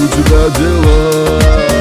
у тебя дела?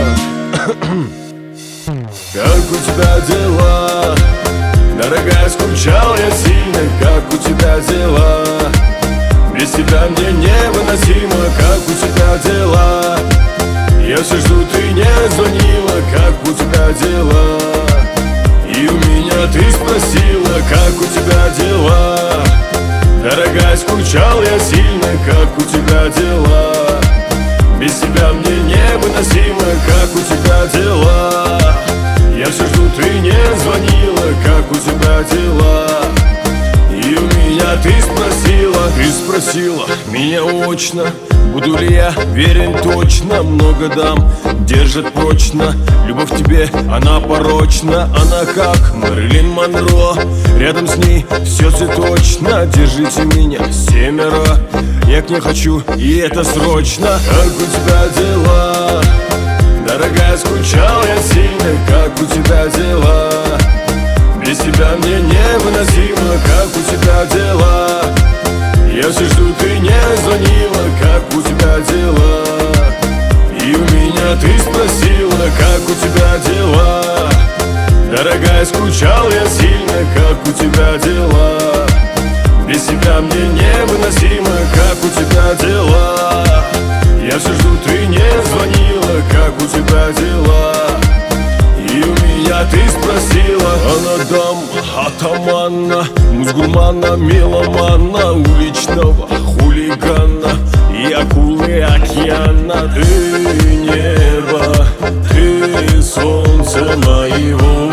Как у тебя дела? Дорогая, скучал я сильно. Как у тебя дела? Без тебя мне невыносимо. Как у тебя дела? Я все жду, ты не звонила. Как у тебя дела? И у меня ты спросила, как у тебя дела? Дорогая, скучал я сильно. Как у тебя дела? Без тебя мне невыносимо. Как у тебя дела? Я все жду, ты не звонила. Как у тебя дела? И у меня ты спросила меня очно, буду ли я верен точно. Много дам, держит прочно. Любовь к тебе, она порочна. Она как Мэрилин Монро. Рядом с ней все цветочно. Держите меня, 7. Я к ней хочу, и это срочно. Как у тебя дела? Дорогая, скучал я сильно. Как у тебя дела? Без тебя мне невыносимо. Как у тебя дела? Я все жду, ты не звонила. Как у тебя дела? И у меня ты спросила, как у тебя дела? Дорогая, скучал я сильно. Как у тебя дела? Без тебя мне невыносимо. Как у тебя дела? Я все жду, ты не звонила. Как у тебя дела? И у меня ты спросила. Она дама, атамана, музгурмана, меломана, уличного хулигана и акулы океана. Ты небо, ты солнце моего.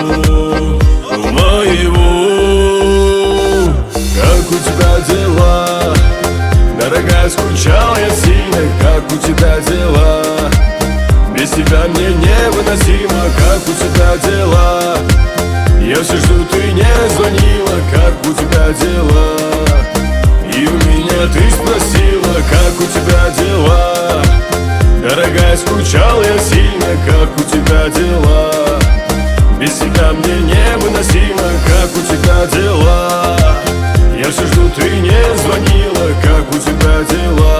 Как у тебя дела? Дорогая, скучал я сильно. Как у тебя дела? Без тебя мне невыносимо. Как у тебя дела? Я все жду, ты не звонила. Как у тебя дела? И у меня ты спросила, как у тебя дела? Дорогая, скучал я сильно. Как у тебя дела? Без тебя мне невыносимо. Как у тебя дела? Я все жду, ты не звонила. Как у тебя дела?